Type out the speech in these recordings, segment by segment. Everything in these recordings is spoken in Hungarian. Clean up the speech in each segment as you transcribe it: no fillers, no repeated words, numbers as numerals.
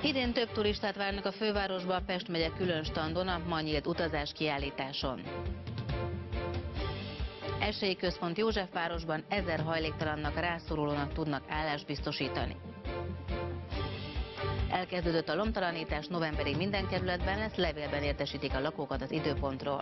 Idén több turistát várnak a fővárosba a Pest megye külön standon, a ma nyílt utazás kiállításon. Esélyi központ Józsefvárosban 1000 hajléktalannak, rászorulónak tudnak állást biztosítani. Elkezdődött a lomtalanítás, novemberig minden kerületben lesz, levélben értesítik a lakókat az időpontról.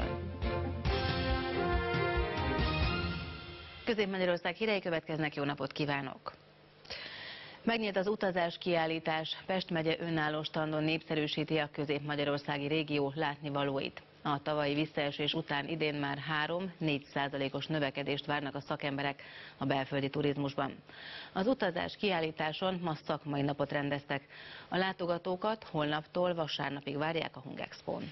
Közép-Magyarország hírei következnek, jó napot kívánok! Megnyílt az utazás kiállítás, Pest megye önálló standon népszerűsíti a közép-magyarországi régió látnivalóit. A tavalyi visszaesés után idén már 3-4%-os növekedést várnak a szakemberek a belföldi turizmusban. Az utazás kiállításon ma szakmai napot rendeztek. A látogatókat holnaptól vasárnapig várják a Hungexpón.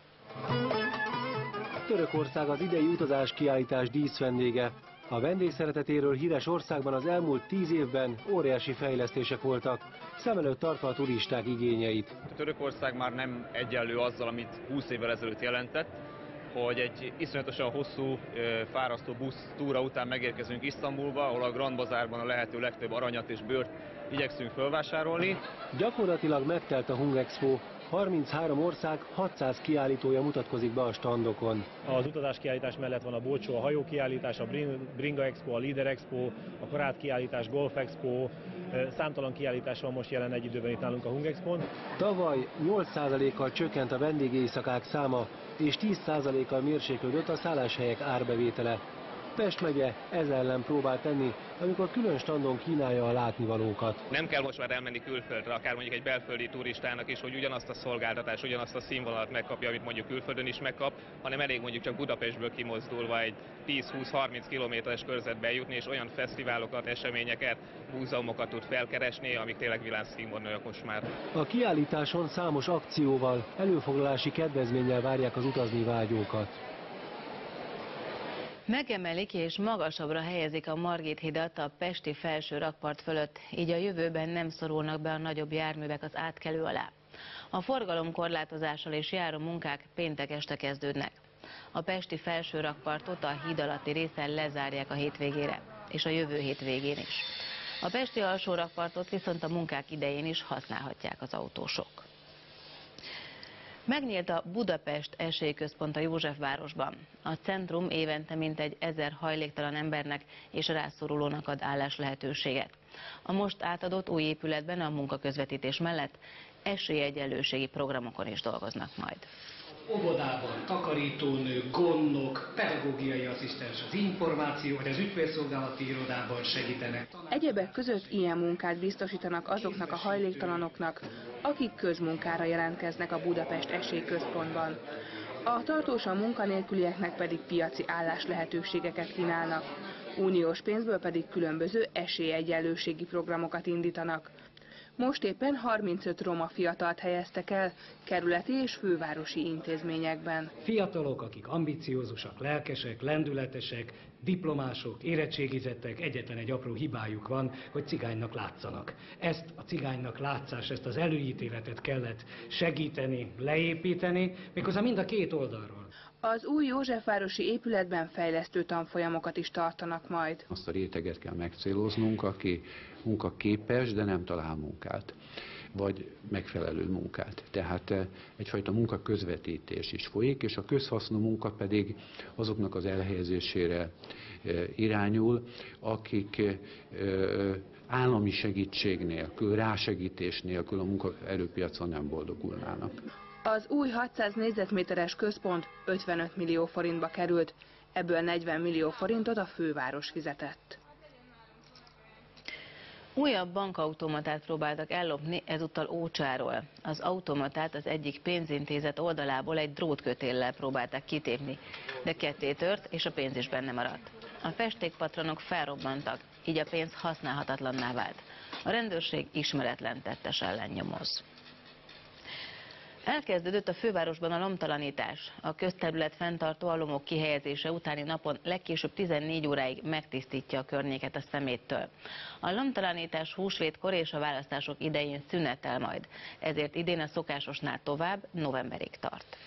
Törökország az idei utazás kiállítás díszvendége. A vendégszeretetéről híres országban az elmúlt 10 évben óriási fejlesztések voltak, szem előtt tartva a turisták igényeit. Törökország már nem egyenlő azzal, amit 20 évvel ezelőtt jelentett, hogy egy iszonyatosan hosszú, fárasztó busz túra után megérkezünk Isztambulba, ahol a Grand Bazárban a lehető legtöbb aranyat és bőrt igyekszünk felvásárolni. Gyakorlatilag megtelt a Hungexpo. 33 ország 600 kiállítója mutatkozik be a standokon. Az utazás kiállítás mellett van a Bolcsó, a hajó kiállítás, a Bringa Expo, a Leader Expo, a Korát kiállítás, Golf Expo, számtalan kiállítás van most jelen egy időben itt nálunk a Hungexpon. Tavaly 8%-kal csökkent a vendégéjszakák száma, és 10%-kal mérséklődött a szálláshelyek árbevétele. Pest megye ez ellen próbál tenni, amikor külön standon kínálja a látnivalókat. Nem kell most már elmenni külföldre, akár mondjuk egy belföldi turistának is, hogy ugyanazt a szolgáltatást, ugyanazt a színvonalat megkapja, amit mondjuk külföldön is megkap, hanem elég mondjuk csak Budapestből kimozdulva egy 10-20-30 kilométeres körzetbe jutni, és olyan fesztiválokat, eseményeket, múzeumokat tud felkeresni, amik tényleg világszínvonalak most már. A kiállításon számos akcióval, előfoglalási kedvezménnyel várják az utazni vágyókat. Megemelik és magasabbra helyezik a Margit hidat a pesti felső rakpart fölött, így a jövőben nem szorulnak be a nagyobb járművek az átkelő alá. A forgalomkorlátozással és járó munkák péntek este kezdődnek. A pesti felső rakpartot a híd alatti részen lezárják a hétvégére, és a jövő hétvégén is. A pesti alsó rakpartot viszont a munkák idején is használhatják az autósok. Megnyílt a Budapest esélyközpont a Józsefvárosban. A centrum évente mintegy 1000 hajléktalan embernek és rászorulónak ad állás lehetőséget. A most átadott új épületben a munkaközvetítés mellett esélyegyenlőségi programokon is dolgoznak majd. Óvodában takarítónő, gondnok, pedagógiai asszisztens, az információ vagy az ügyfélszolgálati irodában segítenek. Egyebek között ilyen munkát biztosítanak azoknak a hajléktalanoknak, akik közmunkára jelentkeznek a Budapest esélyközpontban. A tartósan munkanélkülieknek pedig piaci álláslehetőségeket kínálnak, uniós pénzből pedig különböző esélyegyenlőségi programokat indítanak. Most éppen 35 roma fiatalt helyeztek el kerületi és fővárosi intézményekben. Fiatalok, akik ambiciózusak, lelkesek, lendületesek, diplomások, érettségizettek, egyetlen egy apró hibájuk van, hogy cigánynak látszanak. Ezt a cigánynak látszás, ezt az előítéletet kellett segíteni, leépíteni, méghozzá mind a két oldalról. Az új józsefvárosi épületben fejlesztő tanfolyamokat is tartanak majd. Azt a réteget kell megcéloznunk, aki munkaképes, de nem talál munkát, vagy megfelelő munkát. Tehát egyfajta munkaközvetítés is folyik, és a közhasznú munka pedig azoknak az elhelyezésére irányul, akik állami segítség nélkül, rásegítés nélkül a munkaerőpiacon nem boldogulnának. Az új 600 négyzetméteres központ 55 millió forintba került, ebből 40 millió forintot a főváros fizetett. Újabb bankautomatát próbáltak ellopni, ezúttal Ócsáról. Az automatát az egyik pénzintézet oldalából egy drótkötéllel próbálták kitépni, de ketté tört, és a pénz is benne maradt. A festékpatronok felrobbantak, így a pénz használhatatlanná vált. A rendőrség ismeretlen tettes ellen nyomoz. Elkezdődött a fővárosban a lomtalanítás. A közterület fenntartó a lomok kihelyezése utáni napon legkésőbb 14 óráig megtisztítja a környéket a szeméttől. A lomtalanítás húsvétkor és a választások idején szünetel majd, ezért idén a szokásosnál tovább, novemberig tart.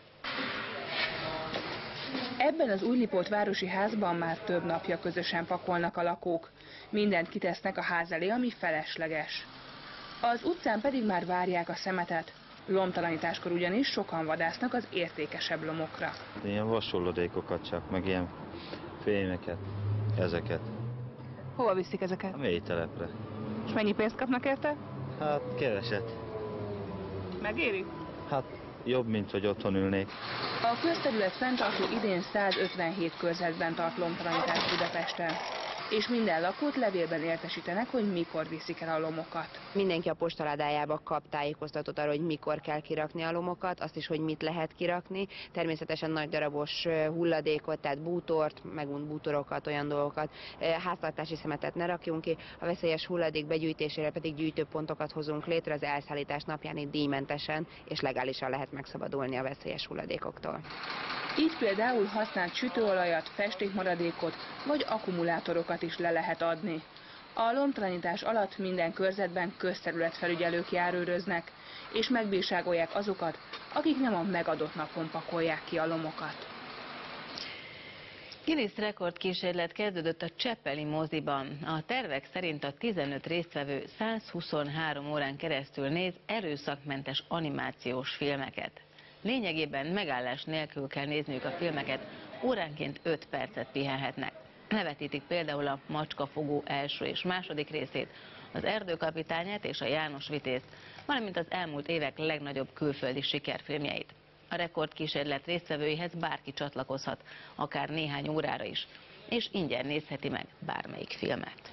Ebben az újlipót városi házban már több napja közösen pakolnak a lakók. Mindent kitesznek a ház elé, ami felesleges. Az utcán pedig már várják a szemetet. Lomtalanításkor ugyanis sokan vadásznak az értékesebb lomokra. Ilyen vasolodékokat csak, meg ilyen fémeket, ezeket. Hova viszik ezeket? A mélytelepre. És mennyi pénzt kapnak érte? Hát keveset. Megéri? Hát jobb, mint hogy otthon ülnék. A közterület fenntartó idén 157 körzetben tart lomtalanítást Budapesten. És minden lakót levélben értesítenek, hogy mikor viszik el a lomokat. Mindenki a postaládájába kap tájékoztatót arról, hogy mikor kell kirakni a lomokat, azt is, hogy mit lehet kirakni. Természetesen nagy darabos hulladékot, tehát bútort, megunt bútorokat, olyan dolgokat, háztartási szemetet ne rakjunk ki, a veszélyes hulladék begyűjtésére pedig gyűjtőpontokat hozunk létre, az elszállítás napján itt díjmentesen és legálisan lehet megszabadulni a veszélyes hulladékoktól. Így például használt sütőolajat, festékmaradékot vagy akkumulátorokat is le lehet adni. A lomtalanítás alatt minden körzetben közterületfelügyelők járőröznek, és megbírságolják azokat, akik nem a megadott napon pakolják ki a lomokat. Guinness rekordkísérlet kezdődött a Csepeli moziban. A tervek szerint a 15 résztvevő 123 órán keresztül néz erőszakmentes animációs filmeket. Lényegében megállás nélkül kell nézniük a filmeket, óránként 5 percet pihenhetnek. Levetítik például a Macskafogó első és második részét, az Erdőkapitányát és a János Vitézt, valamint az elmúlt évek legnagyobb külföldi sikerfilmjeit. A rekordkísérlet résztvevőihez bárki csatlakozhat, akár néhány órára is, és ingyen nézheti meg bármelyik filmet.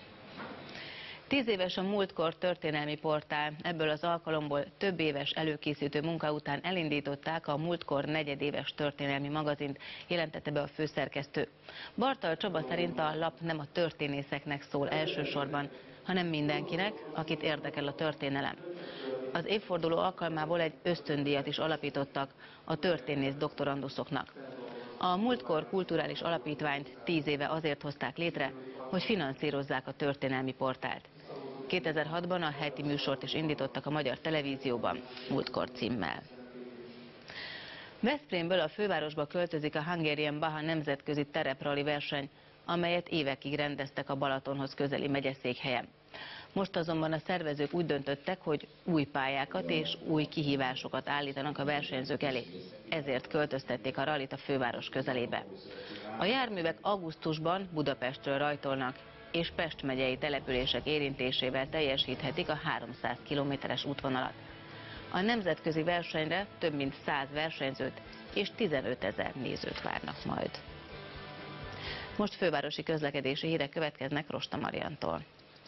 10 éves a Múltkor történelmi portál. Ebből az alkalomból több éves előkészítő munka után elindították a Múltkor negyedéves történelmi magazint, jelentette be a főszerkesztő. Bartal Csaba szerint a lap nem a történészeknek szól elsősorban, hanem mindenkinek, akit érdekel a történelem. Az évforduló alkalmából egy ösztöndíjat is alapítottak a történész doktoranduszoknak. A Múltkor kulturális alapítványt 10 éve azért hozták létre, hogy finanszírozzák a történelmi portált. 2006-ban a heti műsort is indítottak a Magyar Televízióban, Múltkor címmel. Veszprémből a fővárosba költözik a Hungarian Baha nemzetközi tereprali verseny, amelyet évekig rendeztek a Balatonhoz közeli megyeszékhelyen. Most azonban a szervezők úgy döntöttek, hogy új pályákat és új kihívásokat állítanak a versenyzők elé. Ezért költöztették a rallit a főváros közelébe. A járművek augusztusban Budapestről rajtolnak, és Pest megyei települések érintésével teljesíthetik a 300 kilométeres útvonalat. A nemzetközi versenyre több mint 100 versenyzőt és 15 000 nézőt várnak majd. Most fővárosi közlekedési hírek következnek Rosta Mariantól.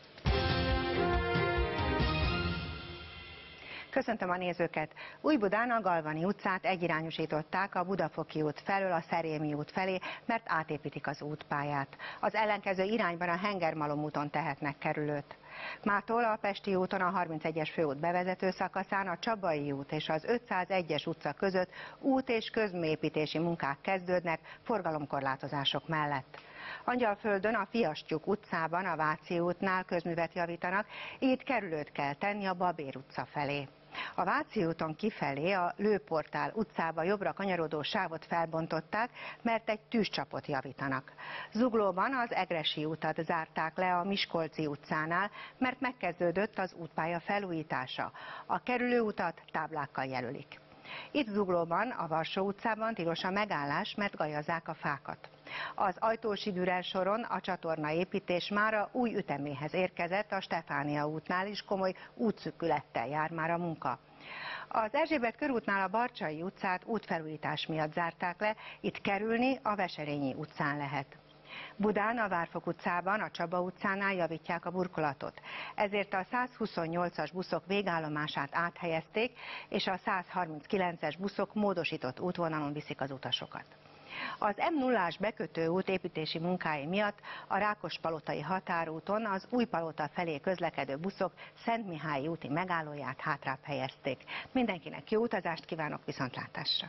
Köszöntöm a nézőket! Újbudán a Galvani utcát egyirányosították a Budafoki út felől a Szerémi út felé, mert átépítik az útpályát. Az ellenkező irányban a Hengermalom úton tehetnek kerülőt. Mától a Pesti úton a 31-es főút bevezető szakaszán a Csabai út és az 501-es utca között út- és közműépítési munkák kezdődnek forgalomkorlátozások mellett. Angyalföldön a Fiastyúk utcában a Váci útnál közművet javítanak, így kerülőt kell tenni a Babér utca felé. A Váci úton kifelé a Lőportál utcába jobbra kanyarodó sávot felbontották, mert egy tűzcsapot javítanak. Zuglóban az Egressy utat zárták le a Miskolci utcánál, mert megkezdődött az útpálya felújítása. A kerülőutat táblákkal jelölik. Itt Zuglóban, a Varsó utcában tilos a megállás, mert gajazzák a fákat. Az Ajtósi Dürer soron a csatornaépítés mára új üteméhez érkezett, a Stefánia útnál is komoly útszűkülettel jár már a munka. Az Erzsébet körútnál a Barcsai utcát útfelújítás miatt zárták le, itt kerülni a Veselényi utcán lehet. Budán a Várfok utcában, a Csaba utcánál javítják a burkolatot. Ezért a 128-as buszok végállomását áthelyezték, és a 139-es buszok módosított útvonalon viszik az utasokat. Az M0-ás bekötőút építési munkái miatt a Rákospalotai határúton az Újpalota felé közlekedő buszok Szentmihályi úti megállóját hátrább helyezték. Mindenkinek jó utazást kívánok, viszontlátásra!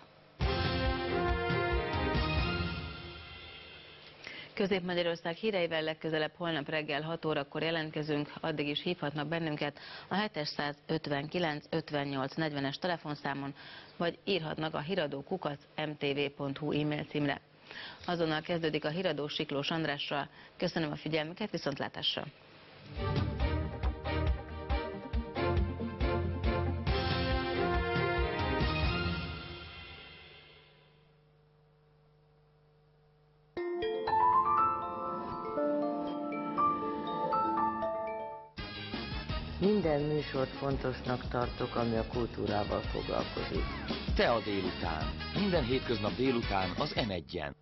Közép-Magyarország híreivel legközelebb holnap reggel 6 órakor jelentkezünk, addig is hívhatnak bennünket a 759 58 40-es telefonszámon, vagy írhatnak a híradó@mtv.hu e-mail címre. Azonnal kezdődik a híradó Siklós Andrással. Köszönöm a figyelmüket, viszontlátásra! Minden műsort fontosnak tartok, ami a kultúrával foglalkozik. Te a délután. Minden hétköznap délután az M1-en.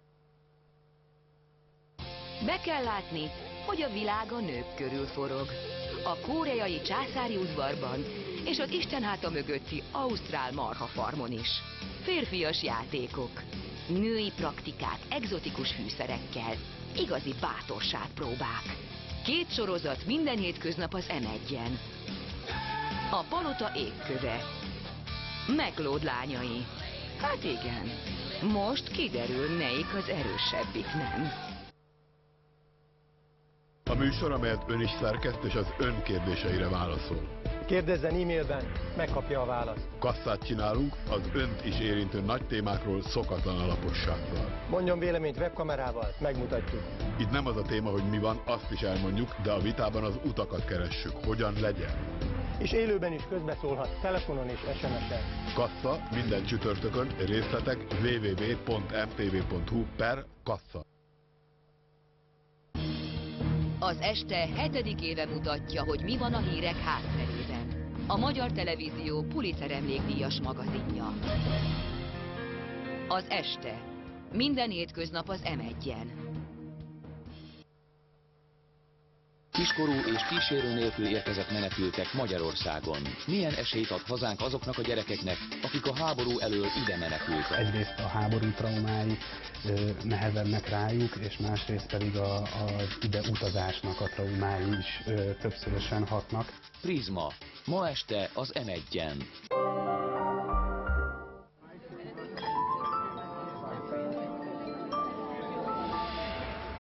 Be kell látni, hogy a világ a nők körül forog. A koreai császári udvarban és az istenháta mögötti ausztrál marhafarmon is. Férfias játékok, női praktikák egzotikus fűszerekkel, igazi bátorságpróbák. 2 sorozat minden hétköznap az M1-en. A palota égköve. McLeod lányai. Hát igen, most kiderül, melyik az erősebbik, nem? A műsor, amelyet ön is szerkeszt és az ön kérdéseire válaszol. Kérdezzen e-mailben, megkapja a választ. Kasszát csinálunk az önt is érintő nagy témákról szokatlan alapossággal. Mondjon véleményt webkamerával, megmutatjuk. Itt nem az a téma, hogy mi van, azt is elmondjuk, de a vitában az utakat keressük, hogyan legyen. És élőben is közbeszólhat, telefonon és SMS-en. Kassa minden csütörtökön, részletek www.mtv.hu/kassa. Az este 7. éve mutatja, hogy mi van a hírek hátterében. A Magyar Televízió Pulitzer emlékdíjas magazinja. Az este. Minden hétköznap az M1-en. Kiskorú és kísérő nélkül érkezett menekültek Magyarországon. Milyen esélyt ad hazánk azoknak a gyerekeknek, akik a háború elől ide menekültek? Egyrészt a háború traumái nehezebbnek rájuk, és másrészt pedig az ide utazásnak a traumái is többszörösen hatnak. Prizma. Ma este az M1-en.